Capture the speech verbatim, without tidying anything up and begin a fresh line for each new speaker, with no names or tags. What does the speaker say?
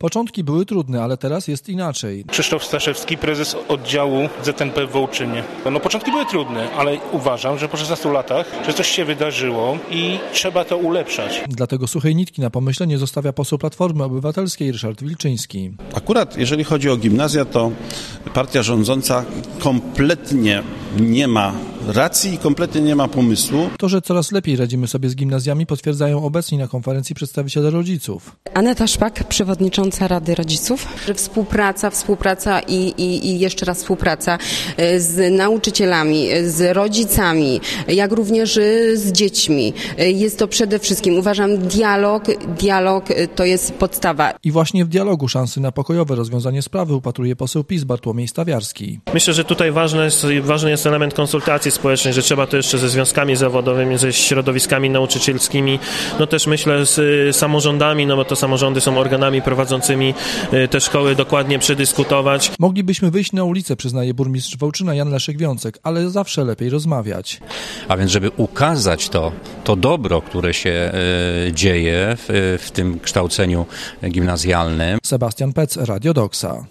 Początki były trudne, ale teraz jest inaczej.
Krzysztof Staszewski, prezes oddziału Z N P w Wołczynie. No początki były trudne, ale uważam, że po szesnastu latach, że coś się wydarzyło i trzeba to ulepszać.
Dlatego suchej nitki na pomyślenie zostawia poseł Platformy Obywatelskiej Ryszard Wilczyński.
Akurat jeżeli chodzi o gimnazja, to partia rządząca kompletnie nie ma racji i kompletnie nie ma pomysłu.
To, że coraz lepiej radzimy sobie z gimnazjami, potwierdzają obecni na konferencji przedstawiciele rodziców.
Aneta Szpak, przewodnicząca Rady Rodziców.
Współpraca, współpraca i, i, i jeszcze raz współpraca z nauczycielami, z rodzicami, jak również z dziećmi. Jest to przede wszystkim, uważam, dialog, dialog to jest podstawa.
I właśnie w dialogu szansy na pokojowe rozwiązanie sprawy upatruje poseł PiS Bartłomiej Stawiarski.
Myślę, że tutaj ważny jest, ważny jest element konsultacji społecznej, że trzeba to jeszcze ze związkami zawodowymi, ze środowiskami nauczycielskimi, no też myślę z samorządami, no bo to samorządy są organami prowadzącymi te szkoły, dokładnie przedyskutować.
Moglibyśmy wyjść na ulicę, przyznaje burmistrz Wołczyna Jan Leszek-Wiącek, ale zawsze lepiej rozmawiać.
A więc, żeby ukazać to, to dobro, które się y, dzieje w, w tym kształceniu gimnazjalnym.
Sebastian Pec, Radio Doksa.